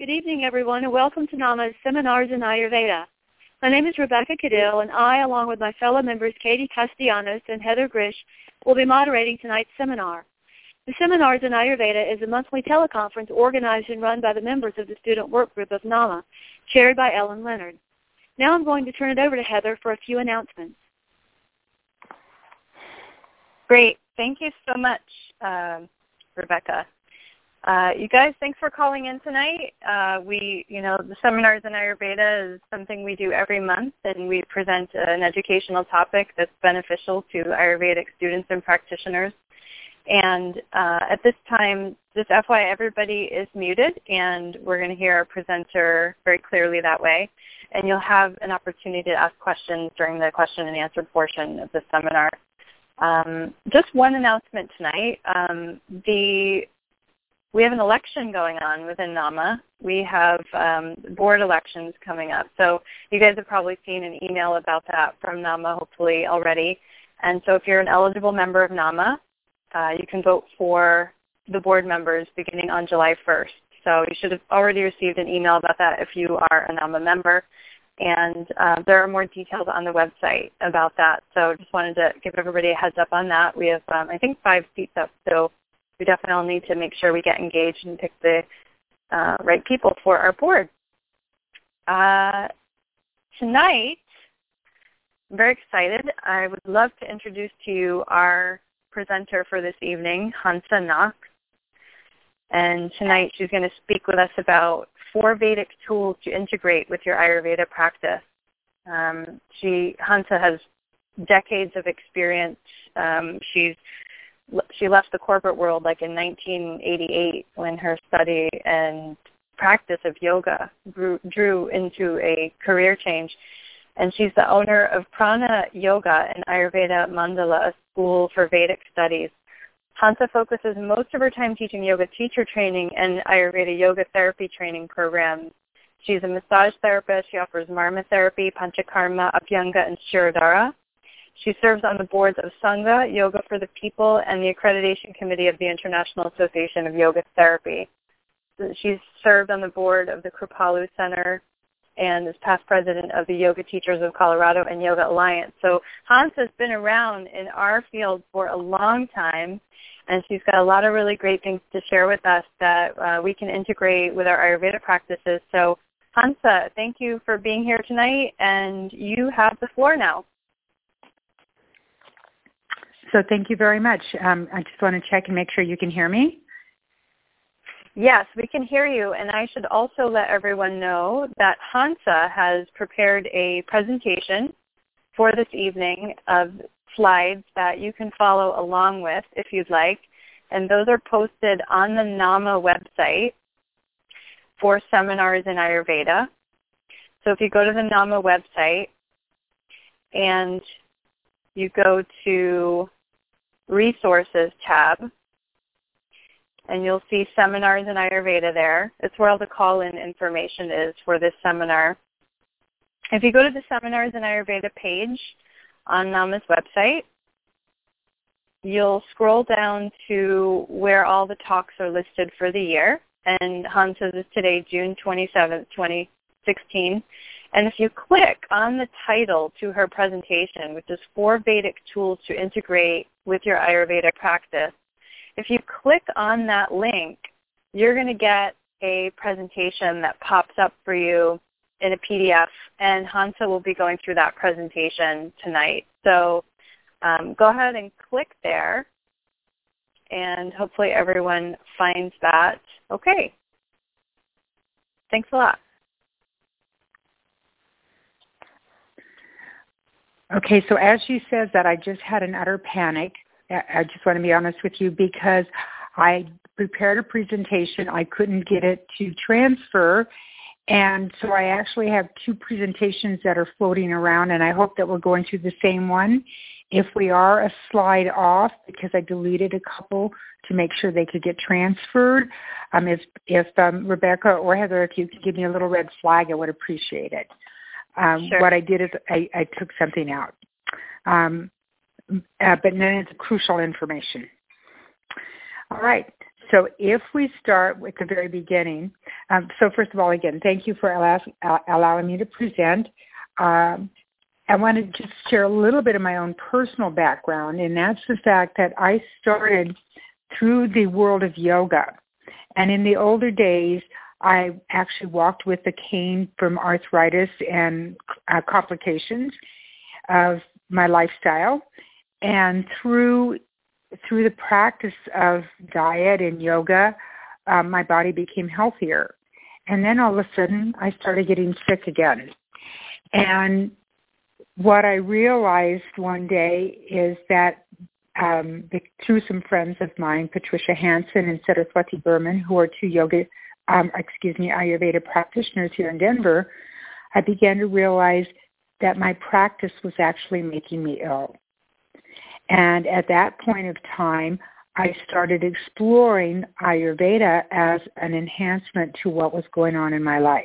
Good evening, everyone, and welcome to NAMA's Seminars in Ayurveda. My name is Rebecca Cadill, and I, along with my fellow members Katie Castellanos and Heather Grish, will be moderating tonight's seminar. The Seminars in Ayurveda is a monthly teleconference organized and run by the members of the student work group of NAMA, chaired by Ellen Leonard. Now I'm going to turn it over to Heather for a few announcements. Great. Thank you so much, Rebecca. You guys, thanks for calling in tonight. The Seminars in Ayurveda is something we do every month, and we present an educational topic that's beneficial to Ayurvedic students and practitioners. And at this time, just FYI, everybody is muted, and we're going to hear our presenter very clearly that way. And you'll have an opportunity to ask questions during the question and answer portion of the seminar. Just one announcement tonight. We have an election going on within NAMA. We have board elections coming up. So you guys have probably seen an email about that from NAMA, hopefully, already. And so if you're an eligible member of NAMA, you can vote for the board members beginning on July 1st. So you should have already received an email about that if you are a NAMA member. And there are more details on the website about that. So just wanted to give everybody a heads up on that. We have, I think, 5 seats up. So we definitely need to make sure we get engaged and pick the right people for our board. Tonight, I'm very excited. I would love to introduce to you our presenter for this evening, Hansa Knox. And tonight she's going to speak with us about 4 Vedic tools to integrate with your Ayurveda practice. Hansa has decades of experience. She left the corporate world like in 1988 when her study and practice of yoga drew into a career change. And she's the owner of Prana Yoga and Ayurveda Mandala, a school for Vedic studies. Hansa focuses most of her time teaching yoga teacher training and Ayurveda yoga therapy training programs. She's a massage therapist. She offers marma therapy, panchakarma, abhyanga, and shirodhara. She serves on the boards of Sangha, Yoga for the People, and the Accreditation Committee of the International Association of Yoga Therapy. She's served on the board of the Kripalu Center and is past president of the Yoga Teachers of Colorado and Yoga Alliance. So Hans has been around in our field for a long time, and she's got a lot of really great things to share with us that we can integrate with our Ayurveda practices. So Hansa, thank you for being here tonight, and you have the floor now. So thank you very much. I just want to check and make sure you can hear me. Yes, we can hear you. And I should also let everyone know that Hansa has prepared a presentation for this evening of slides that you can follow along with if you'd like. And those are posted on the NAMA website for Seminars in Ayurveda. So if you go to the NAMA website and you go to Resources tab, and you'll see Seminars in Ayurveda there. It's where all the call-in information is for this seminar. If you go to the Seminars in Ayurveda page on NAMA's website, you'll scroll down to where all the talks are listed for the year. And Hansa's is today, June 27th, 2016. And if you click on the title to her presentation, which is 4 Vedic tools to integrate with your Ayurveda practice, if you click on that link, you're going to get a presentation that pops up for you in a PDF, and Hansa will be going through that presentation tonight. So go ahead and click there, and hopefully everyone finds that. Okay. Thanks a lot. Okay, so as she says that, I just had an utter panic. I just want to be honest with you because I prepared a presentation. I couldn't get it to transfer. And so I actually have 2 presentations that are floating around, and I hope that we're going through the same one. If we are a slide off, because I deleted a couple to make sure they could get transferred, if Rebecca or Heather, if you could give me a little red flag, I would appreciate it. Sure. What I did is I took something out. But then it's crucial information. All right. So if we start with the very beginning, So first of all, again, thank you for allowing me to present. I want to just share a little bit of my own personal background, and that's the fact that I started through the world of yoga. And in the older days, I actually walked with a cane from arthritis and complications of my lifestyle. And through the practice of diet and yoga, my body became healthier. And then all of a sudden, I started getting sick again. And what I realized one day is that through some friends of mine, Patricia Hansen and Saraswati Berman, who are two Ayurveda practitioners here in Denver, I began to realize that my practice was actually making me ill. And at that point of time, I started exploring Ayurveda as an enhancement to what was going on in my life.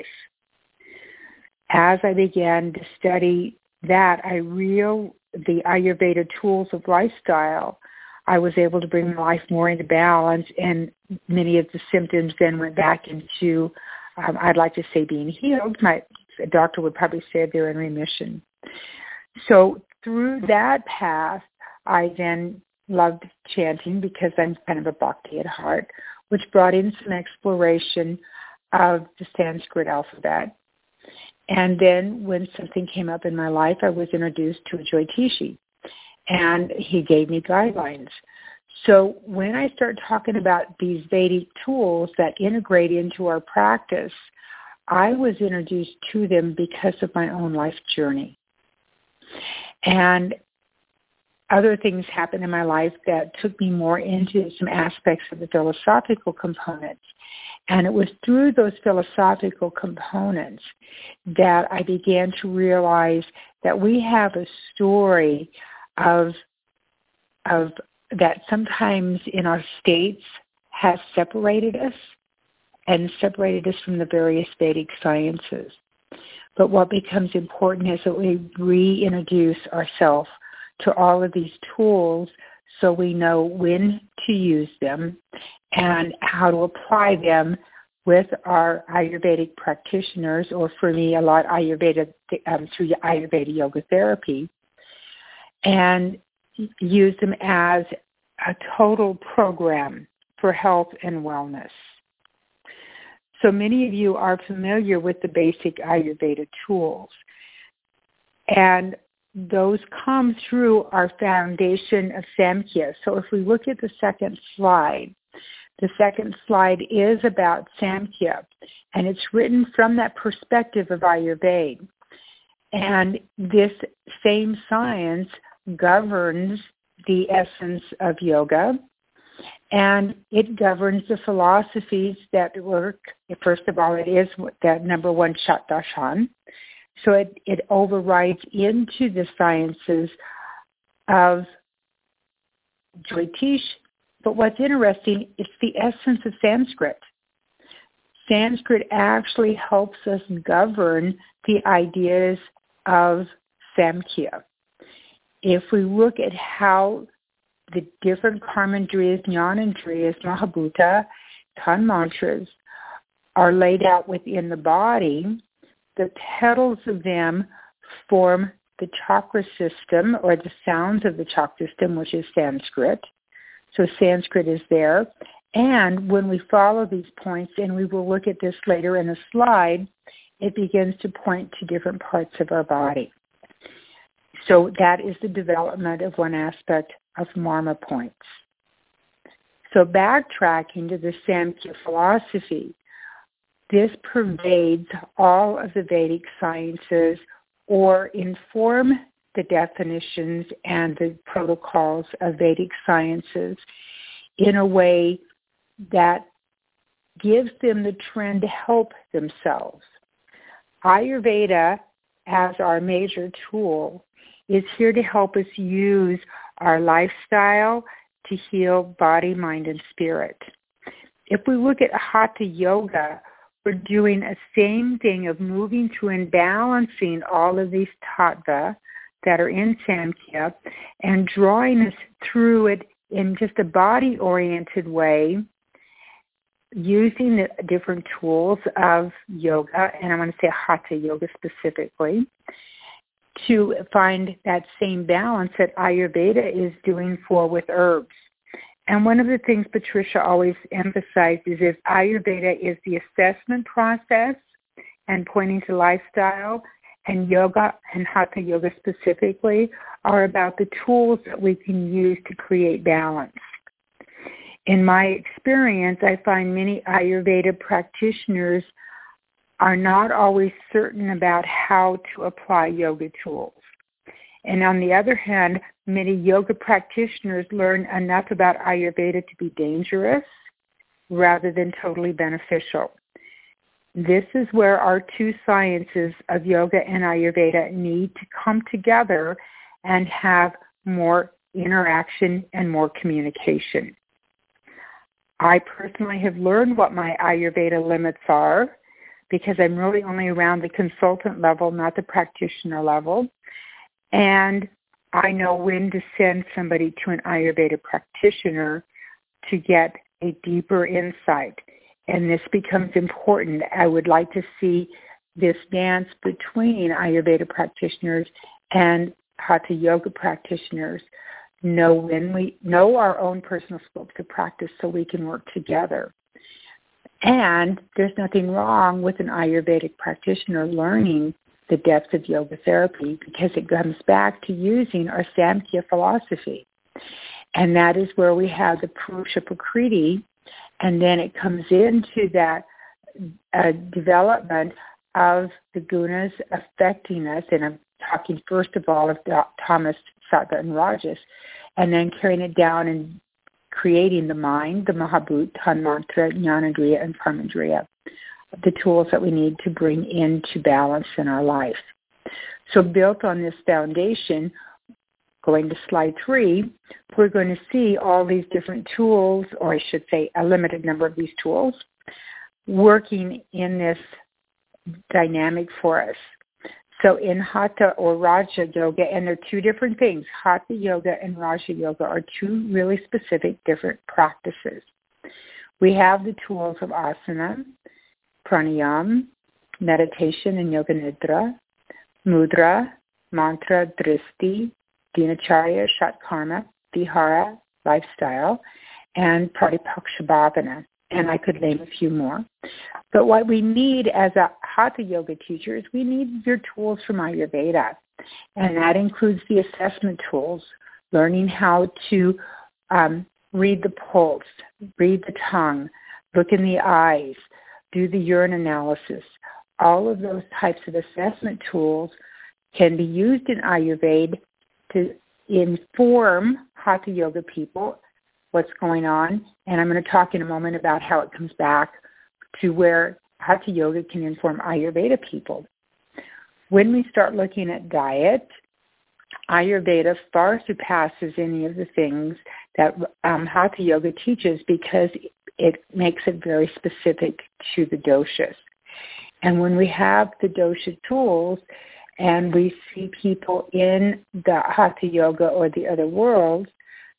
As I began to study that, the Ayurveda tools of lifestyle, I was able to bring my life more into balance, and many of the symptoms then went back into, I'd like to say, being healed. My doctor would probably say they're in remission. So through that path, I then loved chanting because I'm kind of a bhakti at heart, which brought in some exploration of the Sanskrit alphabet. And then when something came up in my life, I was introduced to a Jyotishi, and he gave me guidelines. So when I start talking about these Vedic tools that integrate into our practice, I was introduced to them because of my own life journey. And other things happened in my life that took me more into some aspects of the philosophical components. And it was through those philosophical components that I began to realize that we have a story of that sometimes in our states has separated us and separated us from the various Vedic sciences. But what becomes important is that we reintroduce ourselves to all of these tools so we know when to use them and how to apply them with our Ayurvedic practitioners, or for me, a lot Ayurveda through Ayurveda yoga therapy, and use them as a total program for health and wellness. So many of you are familiar with the basic Ayurveda tools, and those come through our foundation of Samkhya. So if we look at the second slide is about Samkhya, and it's written from that perspective of Ayurveda. And this same science governs the essence of yoga, and it governs the philosophies that work. First of all, it is that number one, Shatdarshan. So it overrides into the sciences of Jyotish. But what's interesting, it's the essence of Sanskrit. Sanskrit actually helps us govern the ideas of Samkhya. If we look at how the different karmandriyas, jnanendriyas, mahabhuta, tanmantras are laid out within the body, the petals of them form the chakra system, or the sounds of the chakra system, which is Sanskrit. So Sanskrit is there. And when we follow these points, and we will look at this later in a slide, it begins to point to different parts of our body. So that is the development of one aspect of Marma points. So backtracking to the Samkhya philosophy, this pervades all of the Vedic sciences or inform the definitions and the protocols of Vedic sciences in a way that gives them the trend to help themselves. Ayurveda, as our major tool, is here to help us use our lifestyle to heal body, mind, and spirit. If we look at Hatha Yoga, we're doing a same thing of moving through and balancing all of these tattva that are in Samkhya and drawing us through it in just a body-oriented way using the different tools of yoga, and I want to say Hatha Yoga specifically, to find that same balance that Ayurveda is doing with herbs. And one of the things Patricia always emphasizes is Ayurveda is the assessment process and pointing to lifestyle, and yoga and Hatha Yoga specifically are about the tools that we can use to create balance. In my experience, I find many Ayurveda practitioners are not always certain about how to apply yoga tools. And on the other hand, many yoga practitioners learn enough about Ayurveda to be dangerous rather than totally beneficial. This is where our two sciences of yoga and Ayurveda need to come together and have more interaction and more communication. I personally have learned what my Ayurveda limits are because I'm really only around the consultant level, not the practitioner level. And I know when to send somebody to an Ayurveda practitioner to get a deeper insight. And this becomes important. I would like to see this dance between Ayurveda practitioners and Hatha Yoga practitioners know when we know our own personal scopes of practice so we can work together. And there's nothing wrong with an Ayurvedic practitioner learning the depth of yoga therapy because it comes back to using our Samkhya philosophy. And that is where we have the Purusha Prakriti, and then it comes into that development of the gunas affecting us, and I'm talking first of all of Tamas, Sattva, and Rajas, and then carrying it down and creating the mind, the Mahabhut, Tanmantra, Jnanendriya, and Karmendriya, the tools that we need to bring into balance in our life. So built on this foundation, going to slide 3, we're going to see all these different tools, or I should say a limited number of these tools, working in this dynamic for us. So in Hatha or Raja Yoga, and they're two different things, Hatha Yoga and Raja Yoga are two really specific different practices. We have the tools of asana, pranayam, meditation and yoga nidra, mudra, mantra, dristi, dinacharya, shatkarma, vihara, lifestyle, and pratipaksha bhavana. And I could name a few more. But what we need as a Hatha Yoga teacher is we need your tools from Ayurveda. And that includes the assessment tools, learning how to read the pulse, read the tongue, look in the eyes, do the urine analysis. All of those types of assessment tools can be used in Ayurveda to inform Hatha Yoga people what's going on. And I'm going to talk in a moment about how it comes back to where Hatha Yoga can inform Ayurveda people. When we start looking at diet, Ayurveda far surpasses any of the things that Hatha Yoga teaches because it makes it very specific to the doshas. And when we have the dosha tools and we see people in the Hatha Yoga or the other worlds,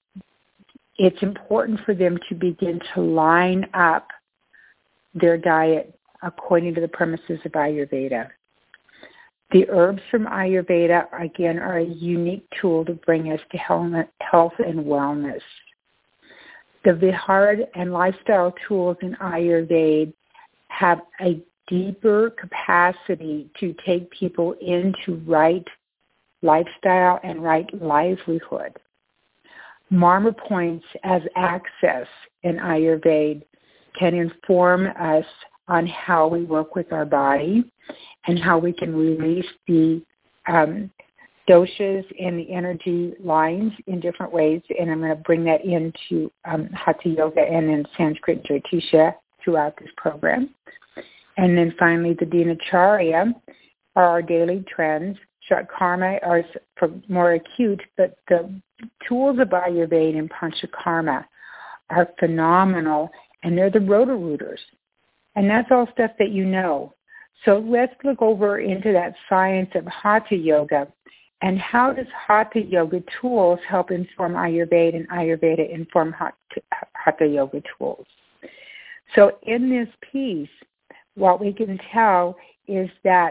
it's important for them to begin to line up their diet according to the premises of Ayurveda. The herbs from Ayurveda, again, are a unique tool to bring us to health and wellness. The Vihara and lifestyle tools in Ayurveda have a deeper capacity to take people into right lifestyle and right livelihood. Marma points as access in Ayurveda can inform us on how we work with our body and how we can release the doshas and the energy lines in different ways. And I'm going to bring that into Hatha Yoga and in Sanskrit Jyotisha throughout this program. And then finally, the Dinacharya are our daily trends. Shatkarma are for more acute, but the tools of Ayurveda and Panchakarma are phenomenal, and they're the Roto-Rooters. And that's all stuff that you know. So let's look over into that science of Hatha Yoga, and how does Hatha Yoga tools help inform Ayurveda and Ayurveda inform Hatha Yoga tools. So in this piece, what we can tell is that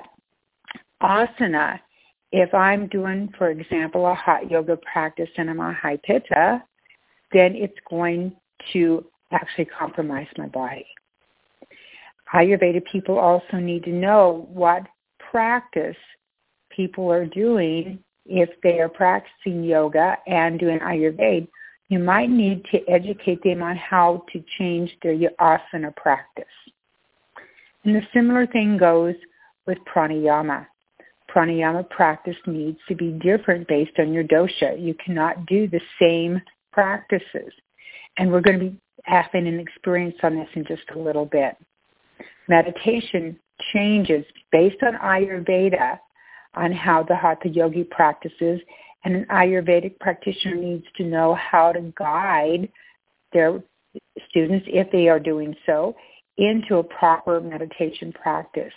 asana, if I'm doing, for example, a hot yoga practice and I'm on high pitta, then it's going to actually compromise my body. Ayurveda people also need to know what practice people are doing. If they are practicing yoga and doing Ayurveda, you might need to educate them on how to change their asana practice. And the similar thing goes with pranayama. Pranayama practice needs to be different based on your dosha. You cannot do the same practices. And we're going to be having an experience on this in just a little bit. Meditation changes based on Ayurveda on how the Hatha Yogi practices, and an Ayurvedic practitioner needs to know how to guide their students, if they are doing so, into a proper meditation practice.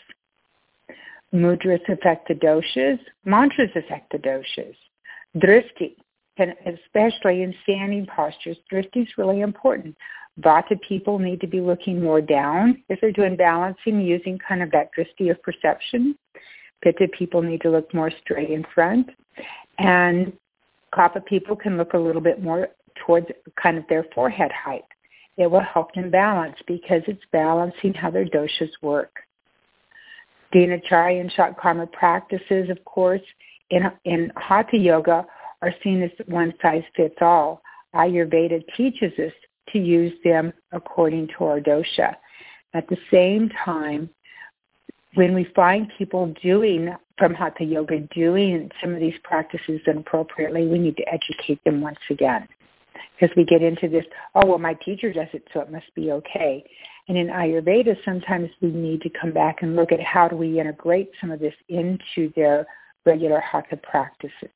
Mudras affect the doshas. Mantras affect the doshas. Drishti, and especially in standing postures, drishti is really important. Vata people need to be looking more down if they're doing balancing, using kind of that drishti of perception. Pitta people need to look more straight in front. And Kapha people can look a little bit more towards kind of their forehead height. It will help them balance because it's balancing how their doshas work. Dinacharya and Shatkarma practices, of course, in Hatha Yoga are seen as one size fits all. Ayurveda teaches us to use them according to our dosha. At the same time, when we find people doing, from Hatha Yoga, doing some of these practices inappropriately, we need to educate them once again. Because we get into this, oh, well, my teacher does it, so it must be okay. And in Ayurveda, sometimes we need to come back and look at how do we integrate some of this into their regular Hatha practices.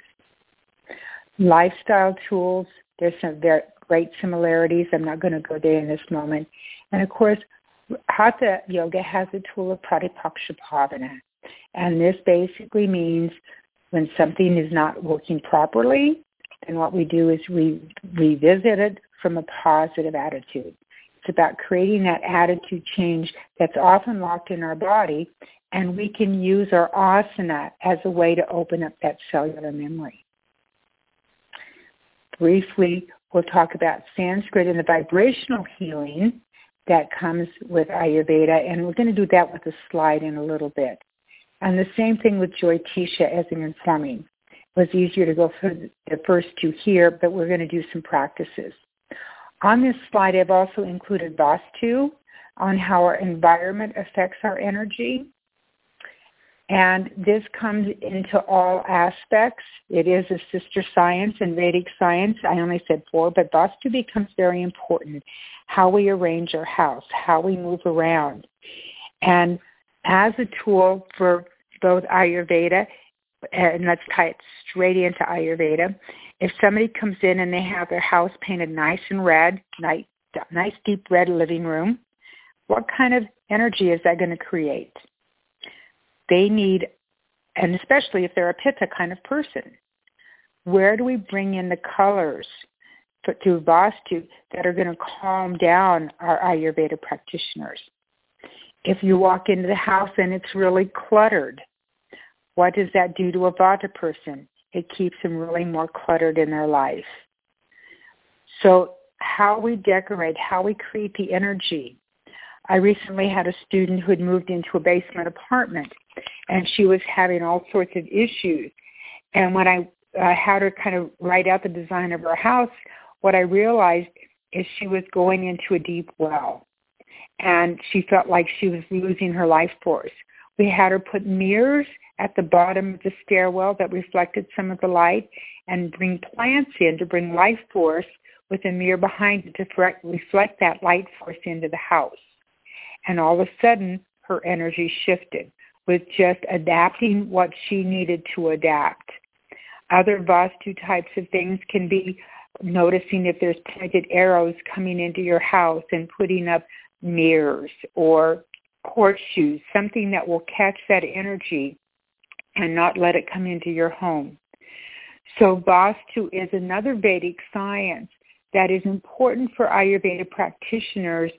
Lifestyle tools, there's some very great similarities. I'm not going to go there in this moment. And of course, Hatha Yoga has a tool of Pratipakshapavana. And this basically means when something is not working properly, then what we do is we revisit it from a positive attitude. It's about creating that attitude change that's often locked in our body, and we can use our asana as a way to open up that cellular memory. Briefly, we'll talk about Sanskrit and the vibrational healing that comes with Ayurveda, and we're going to do that with a slide in a little bit. And the same thing with Jyotisha as an informing. It was easier to go through the first two here, but we're going to do some practices. On this slide, I've also included Vastu on how our environment affects our energy. And this comes into all aspects. It is a sister science in Vedic science. I only said 4, but Vastu becomes very important. How we arrange our house, how we move around. And as a tool for both Ayurveda, and let's tie it straight into Ayurveda, if somebody comes in and they have their house painted nice and red, nice deep red living room, what kind of energy is that going to create? They need, and especially if they're a Pitta kind of person, where do we bring in the colors through Vastu that are going to calm down our Ayurveda practitioners? If you walk into the house and it's really cluttered, what does that do to a Vata person? It keeps them really more cluttered in their life. So how we decorate, how we create the energy. I recently had a student who had moved into a basement apartment, and she was having all sorts of issues. And when I had her kind of write out the design of her house, what I realized is she was going into a deep well, and she felt like she was losing her life force. We had her put mirrors at the bottom of the stairwell that reflected some of the light and bring plants in to bring life force with a mirror behind it to reflect that light force into the house. And all of a sudden, her energy shifted with just adapting what she needed to adapt. Other Vastu types of things can be noticing if there's pointed arrows coming into your house and putting up mirrors or horseshoes, something that will catch that energy and not let it come into your home. So Vastu is another Vedic science that is important for Ayurveda practitioners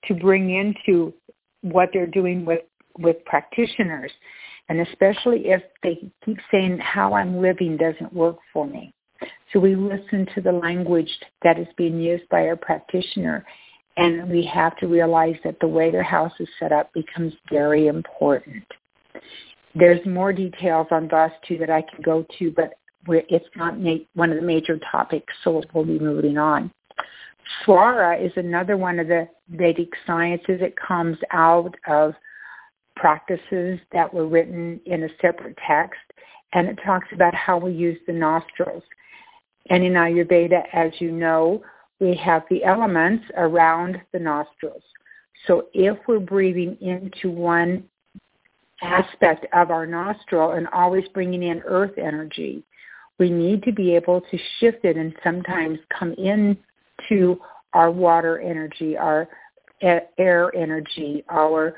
to bring into what they're doing with practitioners, and especially if they keep saying how I'm living doesn't work for me. So we listen to the language that is being used by our practitioner, and we have to realize that the way their house is set up becomes very important. There's more details on Vastu that I can go to, but it's not one of the major topics, so we'll be moving on. Swara is another one of the Vedic sciences. It comes out of practices that were written in a separate text, and it talks about how we use the nostrils. And in Ayurveda, as you know, we have the elements around the nostrils. So if we're breathing into one aspect of our nostril and always bringing in earth energy, we need to be able to shift it and sometimes come into our water energy, our air energy, our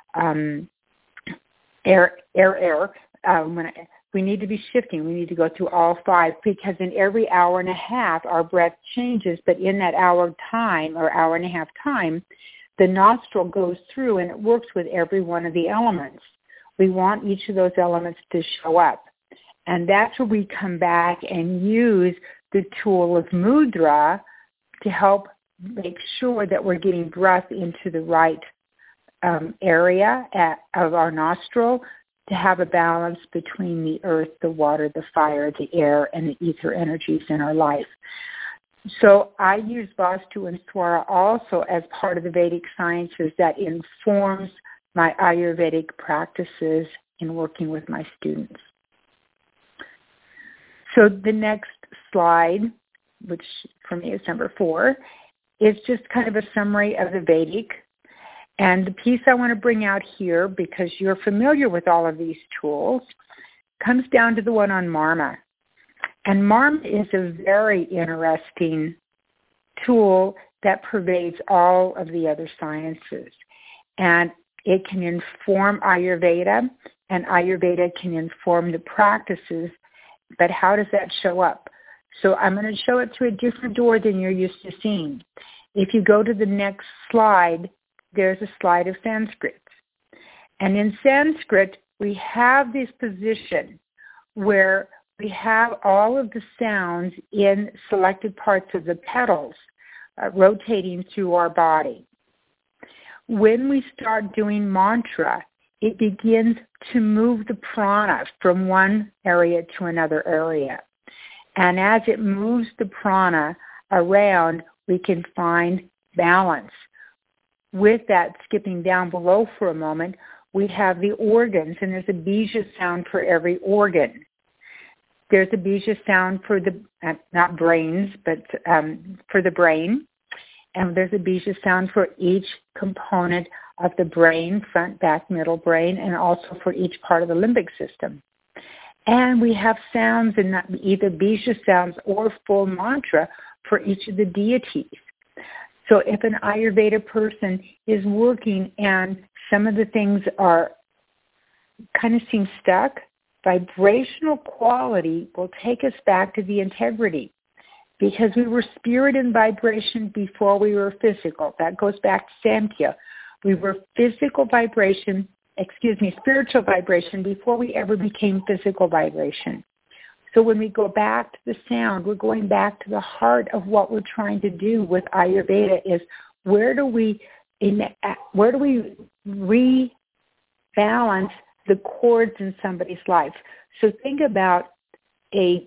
we need to be shifting. We need to go through all five, because in every hour and a half, our breath changes. But in that hour time or hour and a half time, the nostril goes through and it works with every one of the elements. We want each of those elements to show up. And that's where we come back and use the tool of mudra to help make sure that we're getting breath into the right area of our nostril, to have a balance between the earth, the water, the fire, the air, and the ether energies in our life. So I use Vastu and Swara also as part of the Vedic sciences that informs my Ayurvedic practices in working with my students. So the next slide, which for me is number 4, is just kind of a summary of the Vedic. And the piece I want to bring out here, because you're familiar with all of these tools, comes down to the one on Marma. And Marma is a very interesting tool that pervades all of the other sciences. And it can inform Ayurveda, and Ayurveda can inform the practices. But how does that show up? So I'm going to show it through a different door than you're used to seeing. If you go to the next slide, there's a slide of Sanskrit. And in Sanskrit, we have this position where we have all of the sounds in selected parts of the petals rotating through our body. When we start doing mantra, it begins to move the prana from one area to another area. And as it moves the prana around, we can find balance. With that, skipping down below for a moment, we have the organs, and there's a bija sound for every organ. There's a bija sound for the, not brains, but for the brain. And there's a bija sound for each component of the brain, front, back, middle brain, and also for each part of the limbic system. And we have sounds in either bija sounds or full mantra for each of the deities. So if an Ayurveda person is working and some of the things are kind of seem stuck, vibrational quality will take us back to the integrity, because we were spirit and vibration before we were physical. That goes back to Samkhya. We were spiritual vibration before we ever became physical vibration. So when we go back to the sound, we're going back to the heart of what we're trying to do with Ayurveda is where do we rebalance the chords in somebody's life? So think about a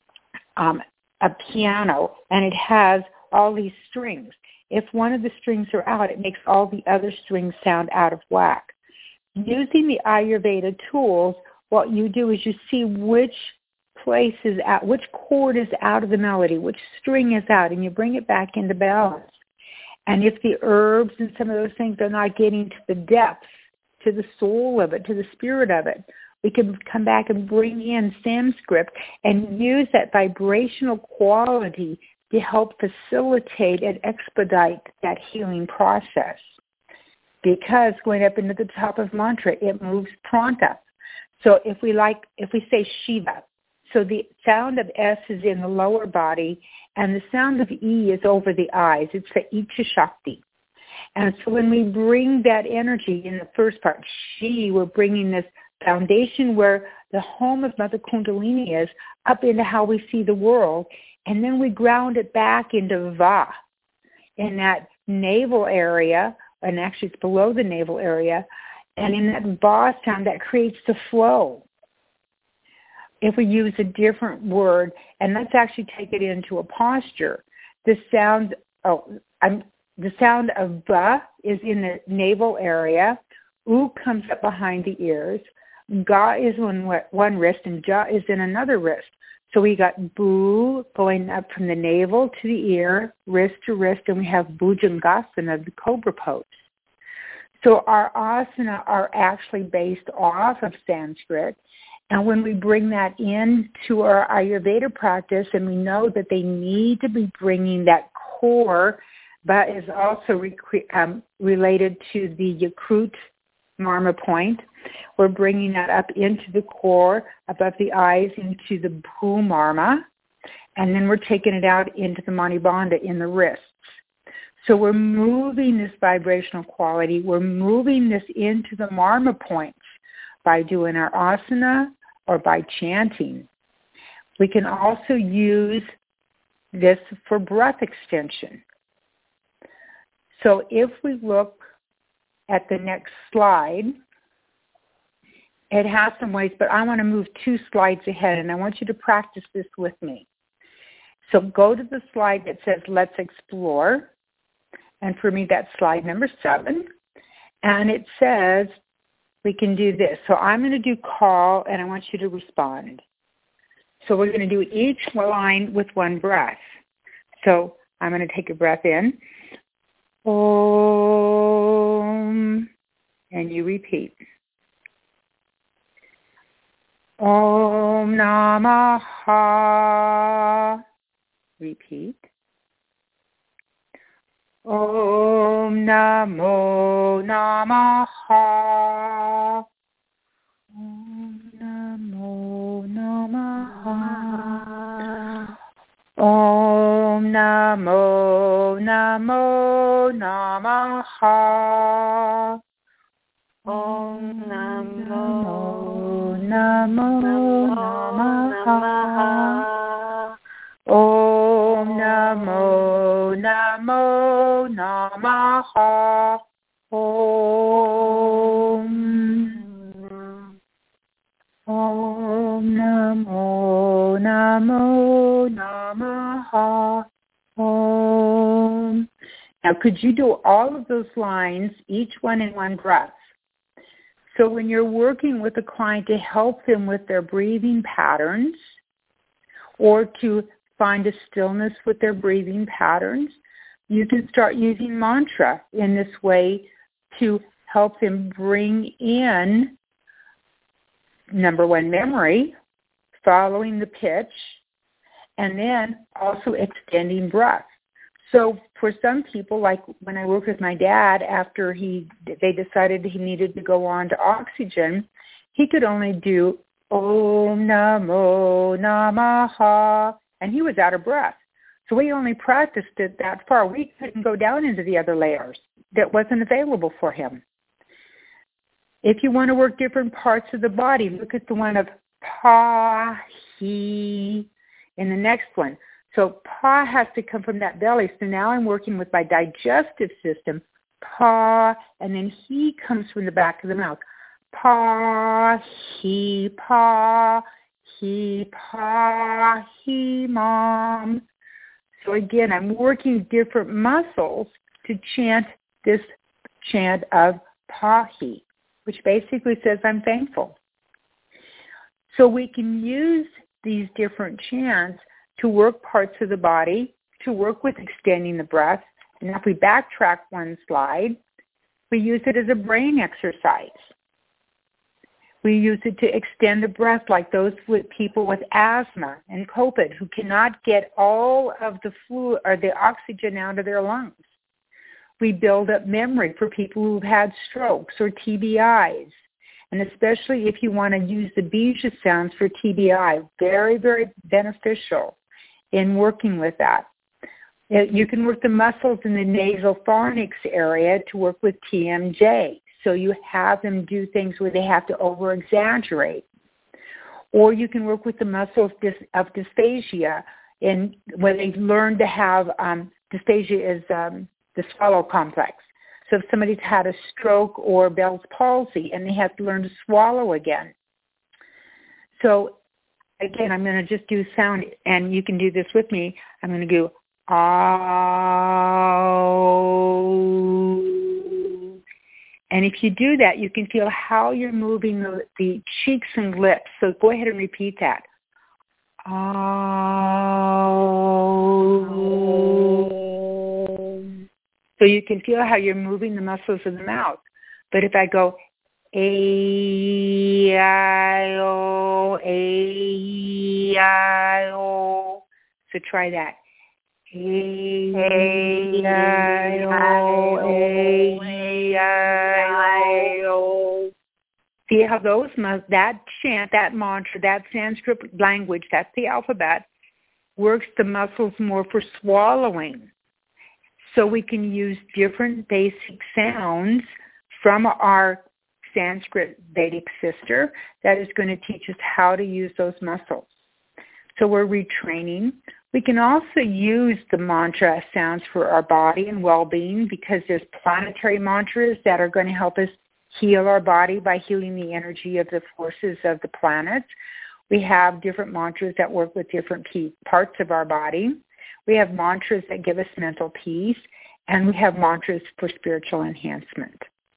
piano, and it has all these strings. If one of the strings are out, it makes all the other strings sound out of whack. Using the Ayurveda tools, what you do is you see which place is out, which chord is out of the melody, which string is out, and you bring it back into balance. And if the herbs and some of those things are not getting to the depth, to the soul of it, to the spirit of it, we can come back and bring in Sanskrit and use that vibrational quality to help facilitate and expedite that healing process. Because going up into the top of mantra, it moves prana. So if we say Shiva, so the sound of S is in the lower body, and the sound of E is over the eyes. It's the Icha Shakti. And so when we bring that energy in the first part, Shi, we're bringing this foundation where the home of Mother Kundalini is up into how we see the world. And then we ground it back into Va in that navel area, and actually it's below the navel area. And in that Va sound, that creates the flow. If we use a different word, and let's actually take it into a posture. The sound of Va is in the navel area. U comes up behind the ears. Ga is on one wrist, and Ja is in another wrist. So we got Bu going up from the navel to the ear, wrist to wrist, and we have Bhujangasana, the cobra pose. So our asana are actually based off of Sanskrit. And when we bring that into our Ayurveda practice, and we know that they need to be bringing that core, but is also related to the Yakrut Marma point. We're bringing that up into the core, above the eyes, into the Bhu Marma, and then we're taking it out into the Mani Bandha in the wrists. So we're moving this vibrational quality. We're moving this into the Marma points by doing our asana or by chanting. We can also use this for breath extension. So if we look at the next slide, it has some ways, but I want to move 2 slides ahead, and I want you to practice this with me. So go to the slide that says, let's explore. And for me, that's slide number 7. And it says we can do this. So I'm going to do call, and I want you to respond. So we're going to do each line with one breath. So I'm going to take a breath in. Om. And you repeat. Om Namaha. Repeat. Om Namo Namaha. Om Namo Namaha. Om Namo Namaha. Om Namo Namaha. Om Namo Namaha. Om Namo Namaha. Om. Now, could you do all of those lines, each one in one breath? So when you're working with a client to help them with their breathing patterns or to find a stillness with their breathing patterns, you can start using mantra in this way to help them bring in, number one, memory, following the pitch, and then also extending breath. So for some people, like when I worked with my dad, after they decided he needed to go on to oxygen, he could only do Om Namo Namaha, and he was out of breath. So we only practiced it that far. We couldn't go down into the other layers. That wasn't available for him. If you want to work different parts of the body, look at the one of Pa, He, in the next one. So Pa has to come from that belly. So now I'm working with my digestive system, Pa, and then He comes from the back of the mouth. Pa, He, Mom. So again, I'm working different muscles to chant this chant of Pa, He, which basically says I'm thankful. So we can use these different chants to work parts of the body, to work with extending the breath. And if we backtrack one slide, we use it as a brain exercise. We use it to extend the breath, like those with people with asthma and COVID who cannot get all of the fluid or the oxygen out of their lungs. We build up memory for people who've had strokes or TBIs. And especially if you want to use the bija sounds for TBI, very, very beneficial in working with that. You can work the muscles in the nasopharynx area to work with TMJ. So you have them do things where they have to over-exaggerate. Or you can work with the muscles of dysphagia, and where they learn to have dysphagia is the swallow complex. So if somebody's had a stroke or Bell's palsy and they have to learn to swallow again. So again, I'm going to just do sound, and you can do this with me. I'm going to go, oh. And if you do that, you can feel how you're moving the cheeks and lips. So go ahead and repeat that. Oh. So you can feel how you're moving the muscles of the mouth. But if I go, A-I-O, A-I-O. So try that. A-I-O, A-I-O. See how those, that chant, that mantra, that Sanskrit language, that's the alphabet, works the muscles more for swallowing. So we can use different basic sounds from our Sanskrit Vedic sister that is going to teach us how to use those muscles. So we're retraining. We can also use the mantra sounds for our body and well-being, because there's planetary mantras that are going to help us heal our body by healing the energy of the forces of the planets. We have different mantras that work with different parts of our body. We have mantras that give us mental peace, and we have mantras for spiritual enhancement.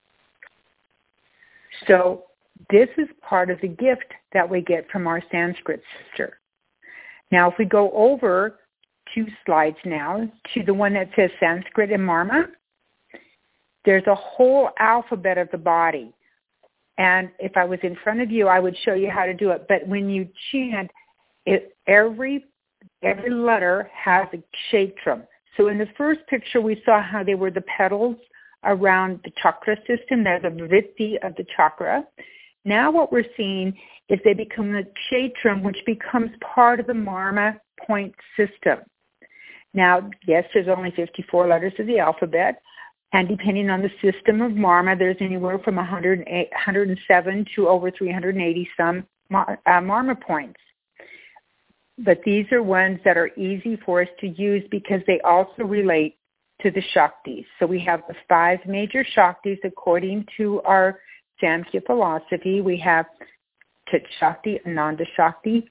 So this is part of the gift that we get from our Sanskrit sister. Now, if we go over 2 slides now to the one that says Sanskrit and Marma, there's a whole alphabet of the body. And if I was in front of you, I would show you how to do it. But when you chant, every letter has a kshetram. So in the first picture, we saw how they were the petals around the chakra system. They're the vritti of the chakra. Now what we're seeing is they become the kshetram, which becomes part of the marma point system. Now, yes, there's only 54 letters of the alphabet, and depending on the system of marma, there's anywhere from 107 to over 380 some marma points. But these are ones that are easy for us to use because they also relate to the Shaktis. So we have the 5 major Shaktis according to our Samkhya philosophy. We have Chit Shakti, Ananda Shakti,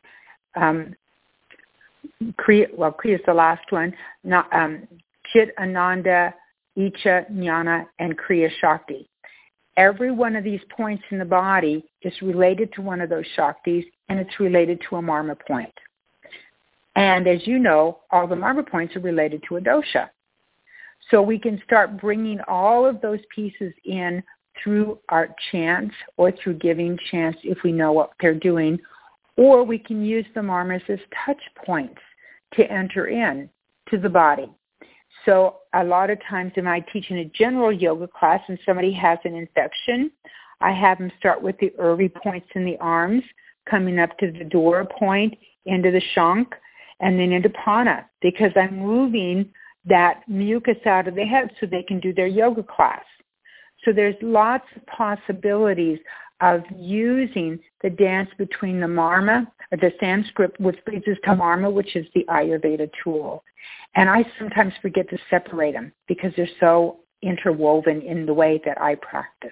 Kriya is the last one, Chit, Ananda, Icha, Jnana, and Kriya Shakti. Every one of these points in the body is related to one of those Shaktis, and it's related to a marma point. And as you know, all the marma points are related to a dosha. So we can start bringing all of those pieces in through our chants or through giving chants if we know what they're doing, or we can use the marmas as touch points to enter in to the body. So a lot of times when I teach in a general yoga class and somebody has an infection, I have them start with the Urvi points in the arms, coming up to the Dora point, into the Shank, and then into Prana, because I'm moving that mucus out of the head so they can do their yoga class. So there's lots of possibilities of using the dance between the marma, or the Sanskrit, which leads us to marma, which is the Ayurveda tool. And I sometimes forget to separate them because they're so interwoven in the way that I practice.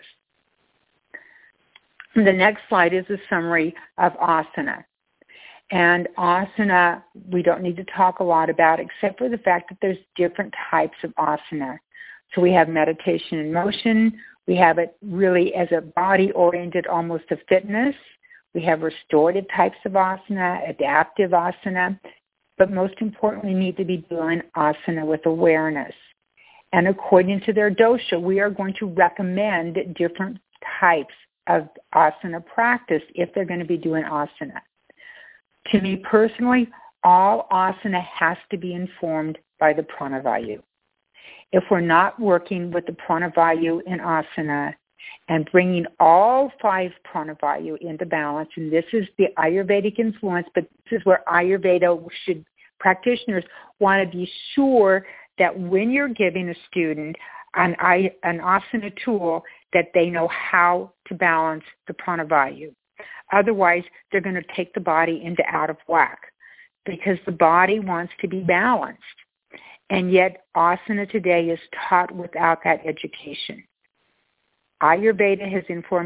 And the next slide is a summary of asana. And asana, we don't need to talk a lot about except for the fact that there's different types of asana. So we have meditation in motion. We have it really as a body-oriented, almost a fitness. We have restorative types of asana, adaptive asana. But most importantly, need to be doing asana with awareness. And according to their dosha, we are going to recommend different types of asana practice if they're going to be doing asana. To me personally, all asana has to be informed by the pranavayu. If we're not working with the pranavayu in asana and bringing all 5 pranavayu into balance, and this is the Ayurvedic influence, but this is where Ayurveda practitioners want to be sure that when you're giving a student an asana tool, that they know how to balance the pranavayu. Otherwise, they're going to take the body into out of whack, because the body wants to be balanced. And yet, asana today is taught without that education. Ayurveda has informed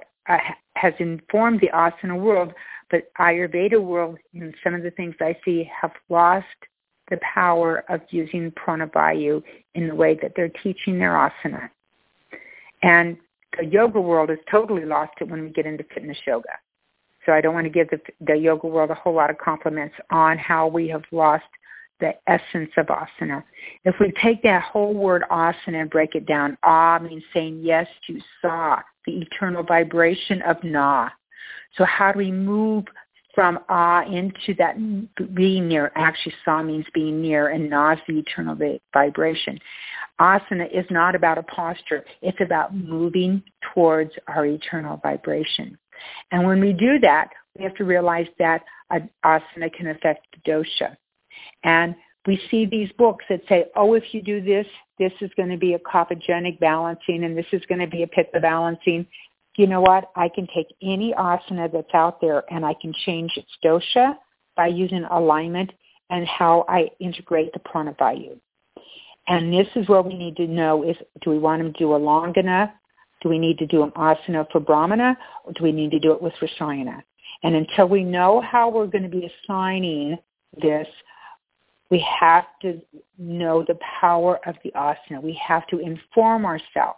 the asana world, but Ayurveda world, in some of the things I see, have lost the power of using pranavayu in the way that they're teaching their asana. And the yoga world has totally lost it when we get into fitness yoga. So I don't want to give the yoga world a whole lot of compliments on how we have lost the essence of asana. If we take that whole word asana and break it down, ah means saying yes to sa, the eternal vibration of na. So how do we move from into that being near? Actually, sa means being near, and na is the eternal vibration. Asana is not about a posture. It's about moving towards our eternal vibration. And when we do that, we have to realize that asana can affect the dosha. And we see these books that say, oh, if you do this, this is going to be a kapha-genic balancing, and this is going to be a pitta balancing. You know what? I can take any asana that's out there and I can change its dosha by using alignment and how I integrate the pranavayu. And this is where we need to know is, do we want to do Alangana? Do we need to do an asana for Brahmana? Or do we need to do it with Rasayana? And until we know how we're going to be assigning this, we have to know the power of the asana. We have to inform ourselves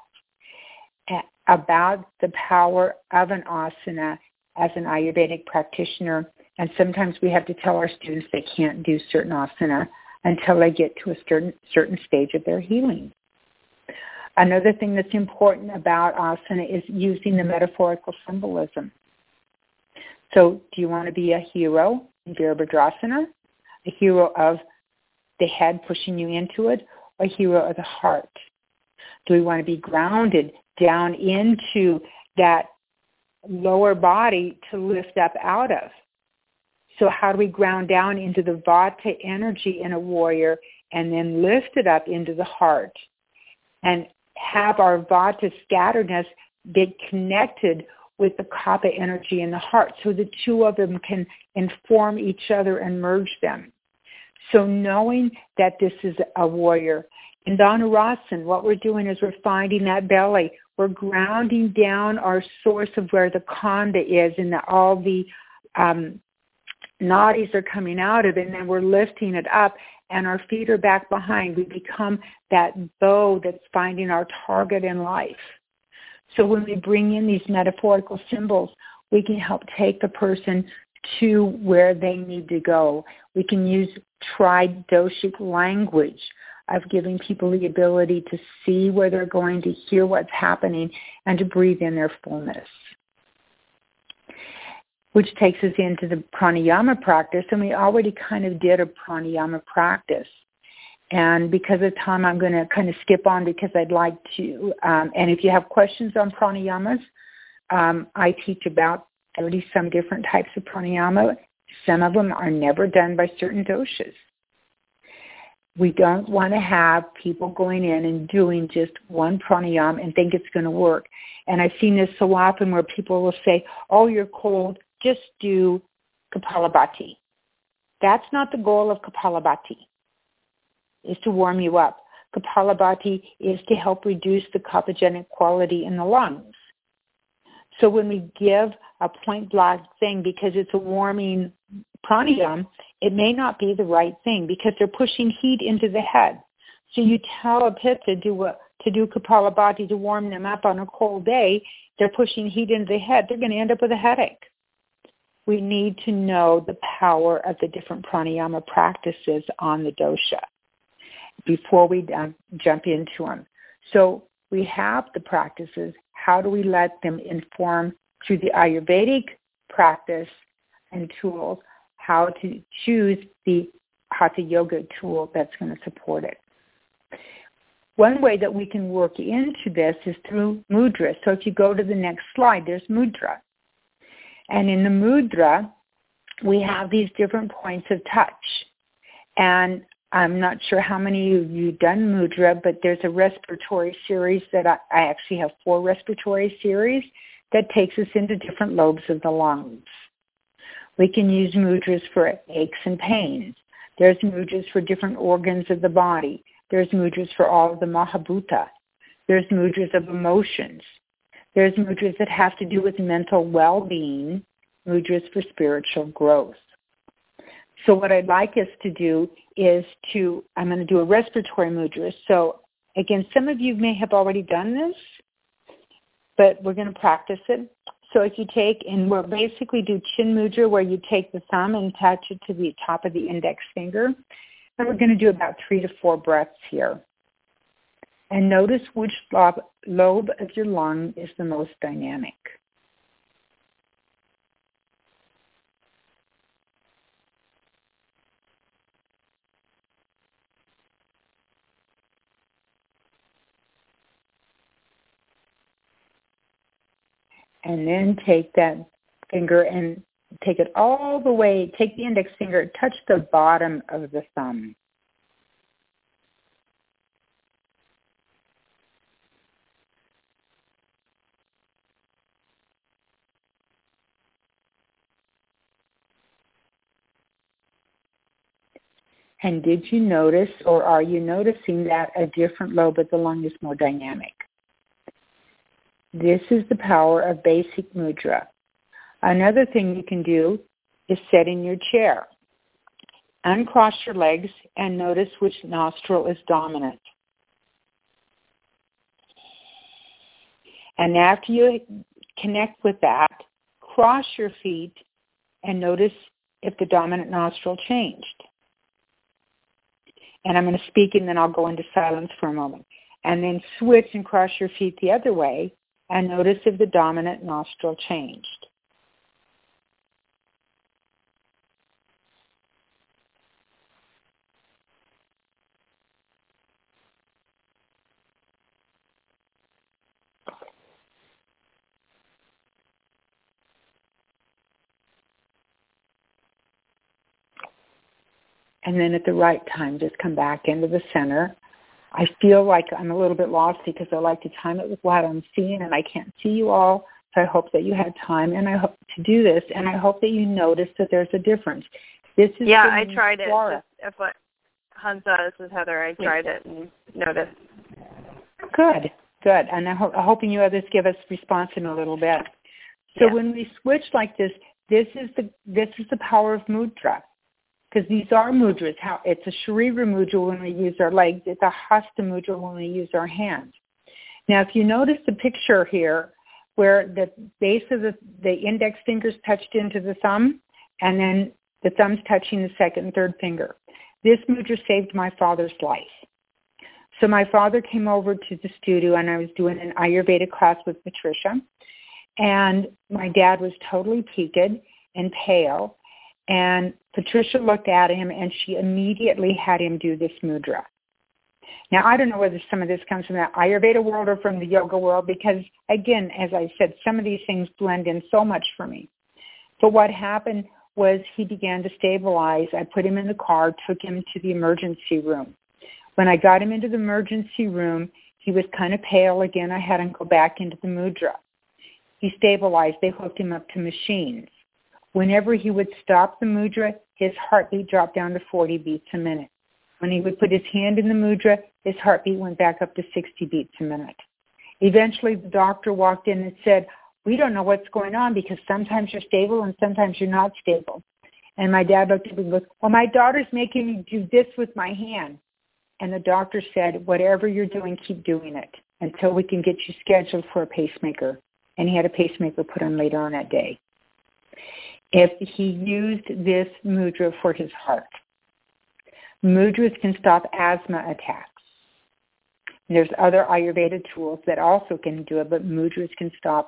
about the power of an asana as an Ayurvedic practitioner. And sometimes we have to tell our students they can't do certain asana until they get to a certain stage of their healing. Another thing that's important about asana is using the metaphorical symbolism. So do you want to be a hero in Virabhadrasana, a hero of the head pushing you into it, or a hero of the heart? Do we want to be grounded down into that lower body to lift up out of? So how do we ground down into the vata energy in a warrior and then lift it up into the heart and have our vata scatteredness get connected with the kapha energy in the heart so the two of them can inform each other and merge them? So knowing that this is a warrior. In Dhanurasana, what we're doing is we're finding that belly. We're grounding down our source of where the khanda is, and all the nadis are coming out of it, and then we're lifting it up, and our feet are back behind. We become that bow that's finding our target in life. So when we bring in these metaphorical symbols, we can help take the person to where they need to go. We can use tri-doshic language of giving people the ability to see where they're going, to hear what's happening, and to breathe in their fullness. Which takes us into the pranayama practice, and we already kind of did a pranayama practice. And because of time, I'm going to kind of skip on because I'd like to, and if you have questions on pranayamas, I teach about 30-some different types of pranayama. Some of them are never done by certain doshas. We don't want to have people going in and doing just one pranayama and think it's going to work. And I've seen this so often where people will say, oh, you're cold, just do Kapalabhati. That's not the goal of Kapalabhati, is to warm you up. Kapalabhati is to help reduce the kaphagenic quality in the lungs. So when we give a point blank thing because it's a warming pranayama, it may not be the right thing because they're pushing heat into the head. So you tell a pitta to do Kapalabhati to warm them up on a cold day, they're pushing heat into the head, they're going to end up with a headache. We need to know the power of the different pranayama practices on the dosha before we jump into them. So we have the practices. How do we let them inform through the Ayurvedic practice and tools how to choose the Hatha Yoga tool that's going to support it? One way that we can work into this is through mudra. So if you go to the next slide, there's mudra. And in the mudra, we have these different points of touch. And I'm not sure how many of you done mudra, but there's a respiratory series that I actually have 4 respiratory series that takes us into different lobes of the lungs. We can use mudras for aches and pains. There's mudras for different organs of the body. There's mudras for all of the Mahabhuta. There's mudras of emotions. There's mudras that have to do with mental well-being, mudras for spiritual growth. So what I'd like us to do is I'm going to do a respiratory mudra. So again, some of you may have already done this, but we're going to practice it. So if you take, and we'll basically do chin mudra, where you take the thumb and attach it to the top of the index finger. And we're going to do about 3 to 4 breaths here. And notice which lobe of your lung is the most dynamic. And then take that finger and take it all the way, take the index finger, touch the bottom of the thumb. And did you notice, or are you noticing that a different lobe of the lung is more dynamic? This is the power of basic mudra. Another thing you can do is sit in your chair. Uncross your legs and notice which nostril is dominant. And after you connect with that, cross your feet and notice if the dominant nostril changed. And I'm going to speak and then I'll go into silence for a moment. And then switch and cross your feet the other way and notice if the dominant nostril changed. And then at the right time, just come back into the center. I feel like I'm a little bit lost because I like to time it with what I'm seeing, and I can't see you all. So I hope that you had time, and I hope to do this, and I hope that you notice that there's a difference. This is I tried it. Hansa, this is Heather. I tried it and noticed. Good. And I'm hoping you others give us response in a little bit. So when we switch like this, this is the power of mudra. Because these are mudras. It's a Sharira mudra when we use our legs. It's a Hasta mudra when we use our hands. Now, if you notice the picture here where the base of the index fingers touched into the thumb, and then the thumb's touching the second and third finger. This mudra saved my father's life. So my father came over to the studio, and I was doing an Ayurveda class with Patricia. And my dad was totally peaked and pale. And Patricia looked at him, and she immediately had him do this mudra. Now, I don't know whether some of this comes from the Ayurveda world or from the yoga world because, again, as I said, some of these things blend in so much for me. But what happened was he began to stabilize. I put him in the car, took him to the emergency room. When I got him into the emergency room, he was kind of pale again. I had him go back into the mudra. He stabilized. They hooked him up to machines. Whenever he would stop the mudra, his heartbeat dropped down to 40 beats a minute. When he would put his hand in the mudra, his heartbeat went back up to 60 beats a minute. Eventually, the doctor walked in and said, "We don't know what's going on because sometimes you're stable and sometimes you're not stable." And my dad looked at me and goes, "Well, my daughter's making me do this with my hand." And the doctor said, "Whatever you're doing, keep doing it until we can get you scheduled for a pacemaker." And he had a pacemaker put on later on that day. If he used this mudra for his heart. Mudras can stop asthma attacks. There's other Ayurveda tools that also can do it, but mudras can stop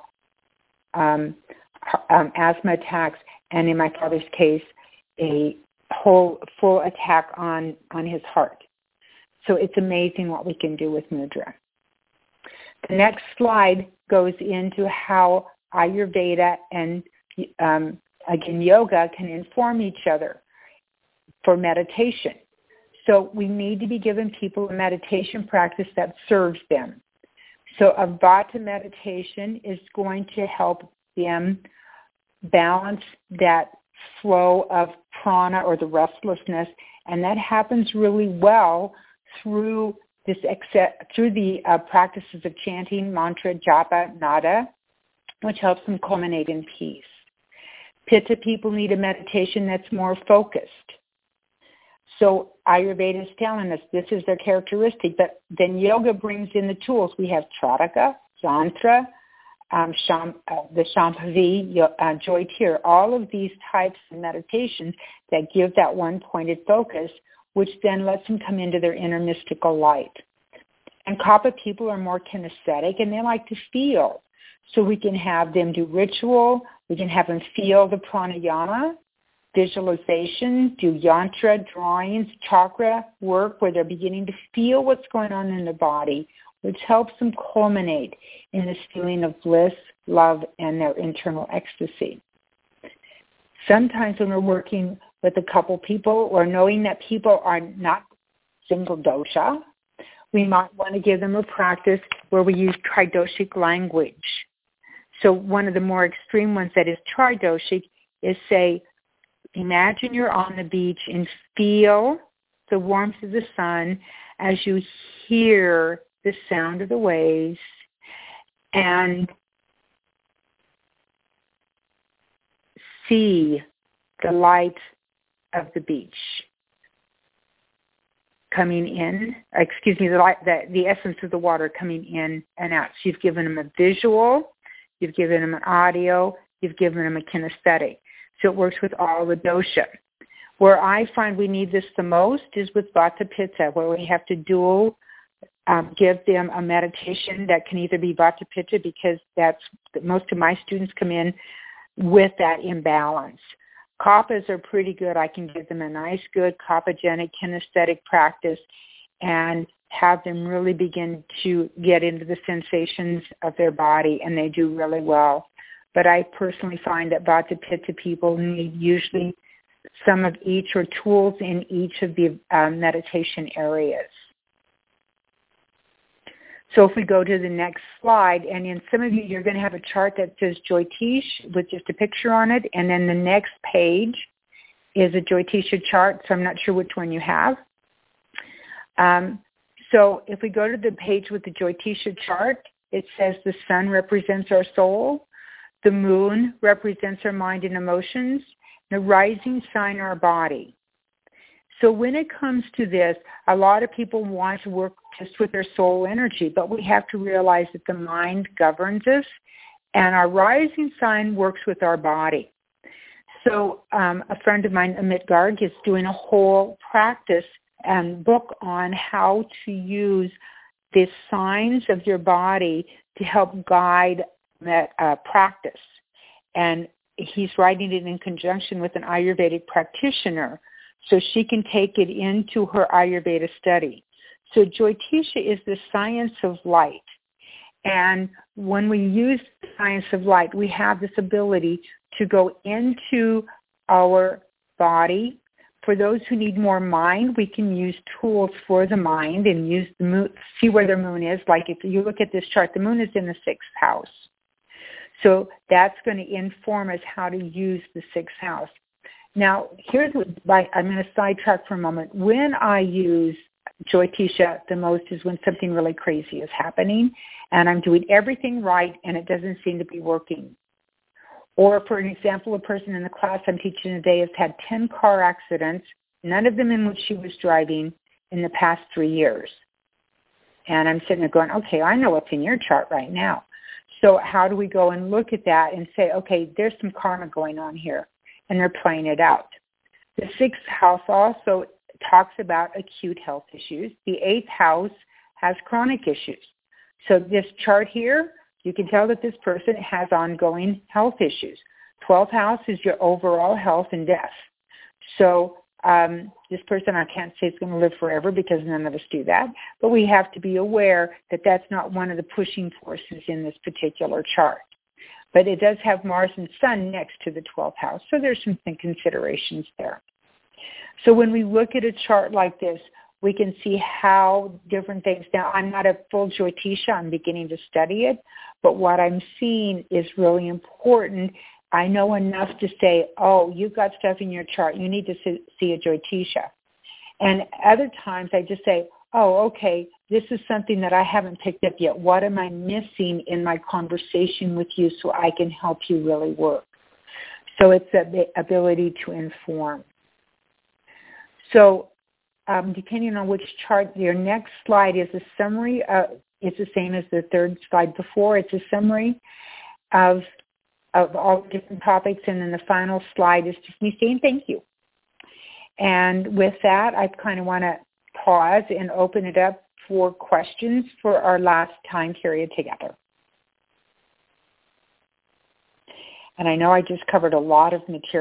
asthma attacks, and in my father's case, a full attack on his heart. So it's amazing what we can do with mudra. The next slide goes into how Ayurveda and again, yoga can inform each other for meditation. So we need to be giving people a meditation practice that serves them. So a Vata meditation is going to help them balance that flow of prana or the restlessness, and that happens really well through the practices of chanting, mantra, japa, nada, which helps them culminate in peace. Pitta people need a meditation that's more focused. So Ayurveda is telling us this is their characteristic, but then yoga brings in the tools. We have Tradaka, Jantra, the Shambhavi, Joy Tear, all of these types of meditations that give that one-pointed focus, which then lets them come into their inner mystical light. And Kapha people are more kinesthetic, and they like to feel. So we can have them do ritual, we can have them feel the pranayama, visualization, do yantra, drawings, chakra work where they're beginning to feel what's going on in the body, which helps them culminate in this feeling of bliss, love, and their internal ecstasy. Sometimes when we're working with a couple people or knowing that people are not single dosha, we might want to give them a practice where we use tridoshic language. So one of the more extreme ones that is tridoshic is, say, imagine you're on the beach and feel the warmth of the sun as you hear the sound of the waves and see the light of the beach coming in, the essence of the water coming in and out. So you've given them a visual, you've given them an audio, you've given them a kinesthetic. So it works with all the dosha. Where I find we need this the most is with Vata Pitta, where we have to give them a meditation that can either be Vata Pitta, because most of my students come in with that imbalance. Kaphas are pretty good. I can give them a nice, good kaphagenic kinesthetic practice and have them really begin to get into the sensations of their body, and they do really well. But I personally find that Vata Pitta people need usually some of each or tools in each of the meditation areas. So if we go to the next slide, and in some of you, you're going to have a chart that says Jyotish with just a picture on it, and then the next page is a Jyotisha chart, so I'm not sure which one you have. So if we go to the page with the Jyotisha chart, it says the sun represents our soul, the moon represents our mind and emotions, the rising sign our body. So when it comes to this, a lot of people want to work just with their soul energy, but we have to realize that the mind governs us, and our rising sign works with our body. So a friend of mine, Amit Garg, is doing a whole practice and book on how to use the signs of your body to help guide that practice. And he's writing it in conjunction with an Ayurvedic practitioner, so she can take it into her Ayurveda study. So Jyotisha is the science of light. And when we use the science of light, we have this ability to go into our body. For those who need more mind, we can use tools for the mind and use the moon, see where their moon is. Like if you look at this chart, the moon is in the 6th house. So that's going to inform us how to use the 6th house. Now, I'm going to sidetrack for a moment. When I use Jyotisha the most is when something really crazy is happening and I'm doing everything right and it doesn't seem to be working. Or, for an example, a person in the class I'm teaching today has had 10 car accidents, none of them in which she was driving, in the past 3 years. And I'm sitting there going, okay, I know what's in your chart right now. So how do we go and look at that and say, okay, there's some karma going on here, and they're playing it out. The 6th house also talks about acute health issues. The 8th house has chronic issues. So this chart here, you can tell that this person has ongoing health issues. 12th house is your overall health and death. So this person, I can't say is going to live forever because none of us do that, but we have to be aware that that's not one of the pushing forces in this particular chart. But it does have Mars and Sun next to the 12th house, so there's some considerations there. So when we look at a chart like this, we can see how different things. Now, I'm not a full Jyotisha. I'm beginning to study it. But what I'm seeing is really important. I know enough to say, oh, you've got stuff in your chart. You need to see a Jyotisha. And other times I just say, oh, okay, this is something that I haven't picked up yet. What am I missing in my conversation with you so I can help you really work? So it's the ability to inform. So depending on which chart, your next slide is a summary. It's the same as the third slide before. It's a summary of all the different topics, and then the final slide is just me saying thank you. And with that, I kind of want to pause and open it up for questions for our last time period together. And I know I just covered a lot of material.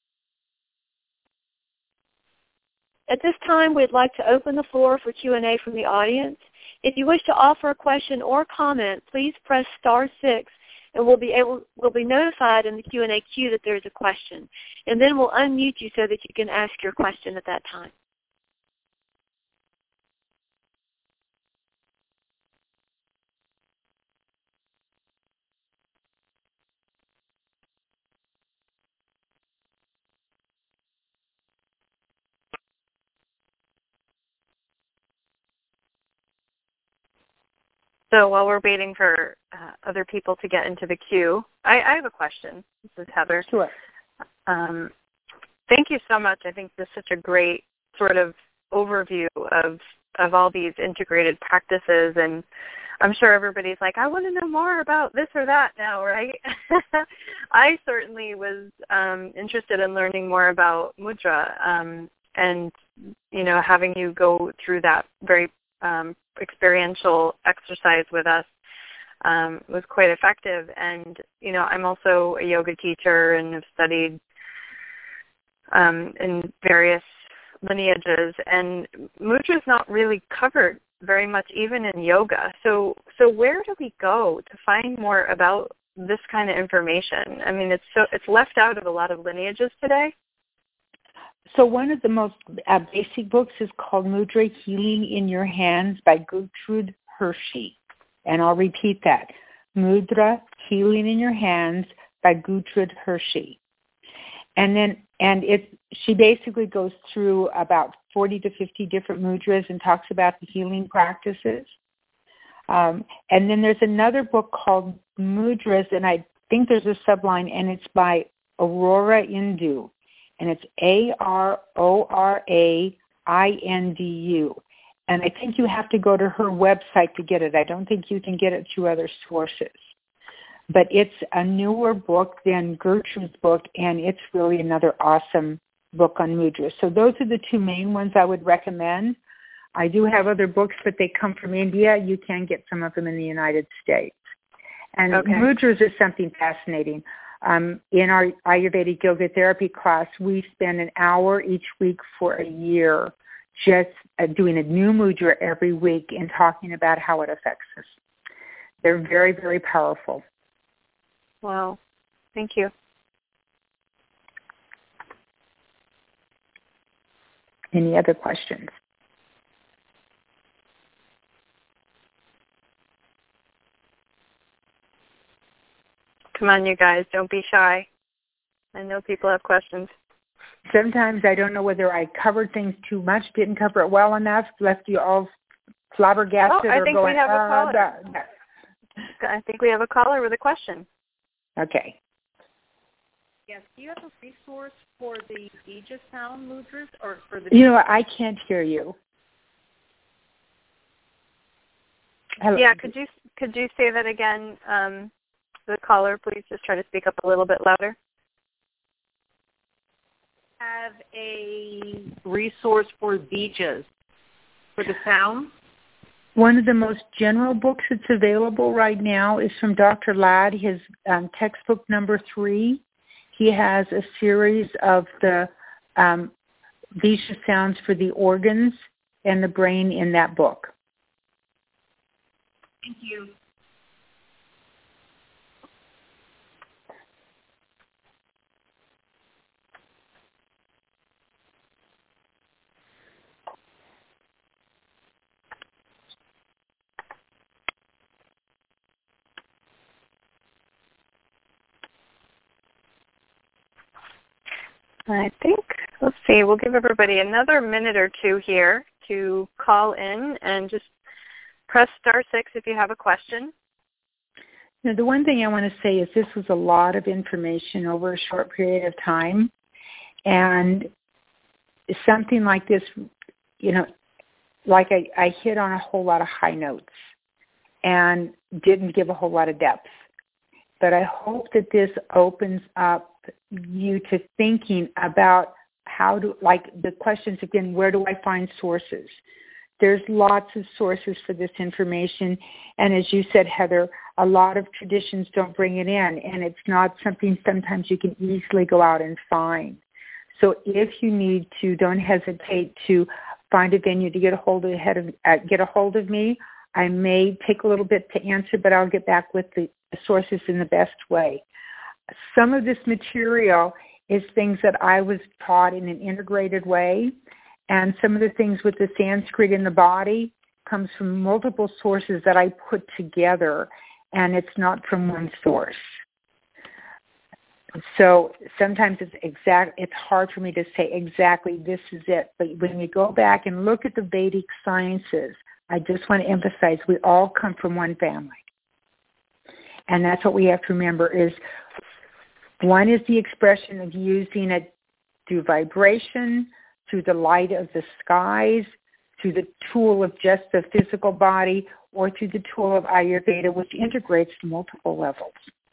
At this time, we'd like to open the floor for Q&A from the audience. If you wish to offer a question or comment, please press *6, and we'll be notified in the Q&A queue that there's a question. And then we'll unmute you so that you can ask your question at that time. So while we're waiting for other people to get into the queue, I have a question. This is Heather. Sure. Thank you so much. I think this is such a great sort of overview of all these integrated practices, and I'm sure everybody's like, I want to know more about this or that now, right? I certainly was interested in learning more about mudra, and having you go through that very experiential exercise with us was quite effective. And I'm also a yoga teacher and have studied in various lineages, and mudra is not really covered very much even in yoga. So where do we go to find more about this kind of information? I mean, it's left out of a lot of lineages today. So one of the most basic books is called Mudra Healing in Your Hands by Gertrude Hershey. And I'll repeat that. Mudra Healing in Your Hands by Gertrude Hershey. And she basically goes through about 40 to 50 different mudras and talks about the healing practices. And then there's another book called Mudras, and I think there's a subline, and it's by Aurora Indu. And it's ARORAINDU. And I think you have to go to her website to get it. I don't think you can get it through other sources. But it's a newer book than Gertrude's book, and it's really another awesome book on mudra. So those are the two main ones I would recommend. I do have other books, but they come from India. You can get some of them in the United States. And mudras is something fascinating. In our Ayurvedic yoga therapy class, we spend an hour each week for a year just doing a new mudra every week and talking about how it affects us. They're very, very powerful. Wow. Thank you. Any other questions? Come on, you guys. Don't be shy. I know people have questions. Sometimes I don't know whether I covered things too much, didn't cover it well enough, left you all flabbergasted I think or going, we have a caller. I think we have a caller with a question. Okay. Yes. Do you have a resource for the Bija sound mudras or for the? I can't hear you. Hello. Yeah. Could you say that again? The caller, please just try to speak up a little bit louder. Have a resource for Bijas for the sound? One of the most general books that's available right now is from Dr. Ladd, his textbook number 3. He has a series of the Bija sounds for the organs and the brain in that book. Thank you. I think, let's see, we'll give everybody another minute or two here to call in and just press *6 if you have a question. Now, the one thing I want to say is this was a lot of information over a short period of time. And something like this, like I hit on a whole lot of high notes and didn't give a whole lot of depth. But I hope that this opens up you to thinking about the questions again, where do I find sources? There's lots of sources for this information. And as you said, Heather, a lot of traditions don't bring it in. And it's not something sometimes you can easily go out and find. So if you need to, don't hesitate to find a venue to get a hold of me. I may take a little bit to answer, but I'll get back with the sources in the best way. Some of this material is things that I was taught in an integrated way, and some of the things with the Sanskrit in the body comes from multiple sources that I put together, and it's not from one source. So sometimes it's hard for me to say exactly this is it. But when you go back and look at the Vedic sciences, I just want to emphasize we all come from one family. And that's what we have to remember is one is the expression of using it through vibration, through the light of the skies, through the tool of just the physical body, or through the tool of Ayurveda, which integrates multiple levels.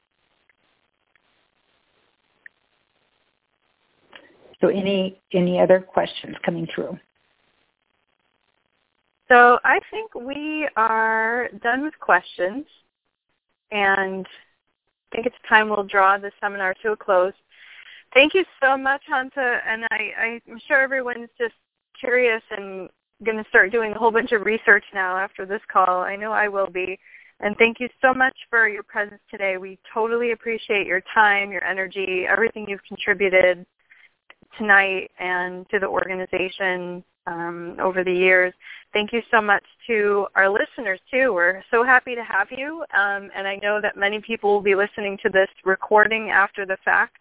So any other questions coming through? So I think we are done with questions, and I think it's time we'll draw the seminar to a close. Thank you so much, Hansa, and I'm sure everyone's just curious and going to start doing a whole bunch of research now after this call. I know I will be. And thank you so much for your presence today. We totally appreciate your time, your energy, everything you've contributed tonight and to the organization over the years. Thank you so much to our listeners, too. We're so happy to have you, and I know that many people will be listening to this recording after the fact.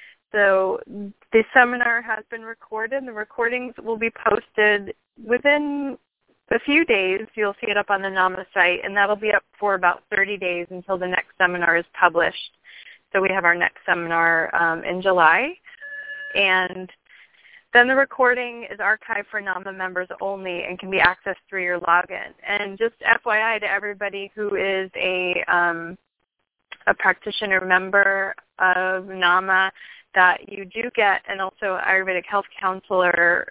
So the seminar has been recorded. The recordings will be posted within a few days. You'll see it up on the NAMA site, and that'll be up for about 30 days until the next seminar is published. So we have our next seminar in July. And then the recording is archived for NAMA members only and can be accessed through your login. And just FYI to everybody who is a practitioner member of NAMA, that you do get, and also Ayurvedic Health Counselor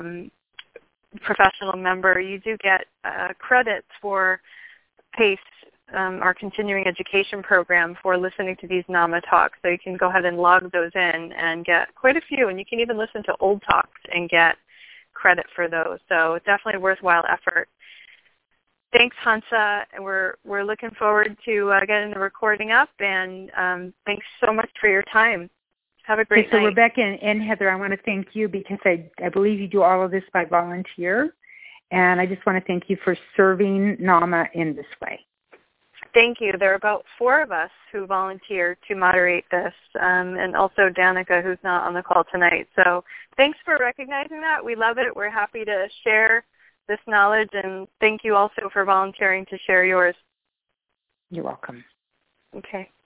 professional member, you do get credits for PACE, our continuing education program, for listening to these NAMA talks. So you can go ahead and log those in and get quite a few, and you can even listen to old talks and get credit for those. So it's definitely a worthwhile effort. Thanks, Hansa. We're looking forward to getting the recording up, and thanks so much for your time. Have a great night. So Rebecca and Heather, I want to thank you because I believe you do all of this by volunteer, and I just want to thank you for serving NAMA in this way. Thank you. There are about 4 of us who volunteer to moderate this, and also Danica, who's not on the call tonight. So thanks for recognizing that. We love it. We're happy to share this knowledge, and thank you also for volunteering to share yours. You're welcome. Okay.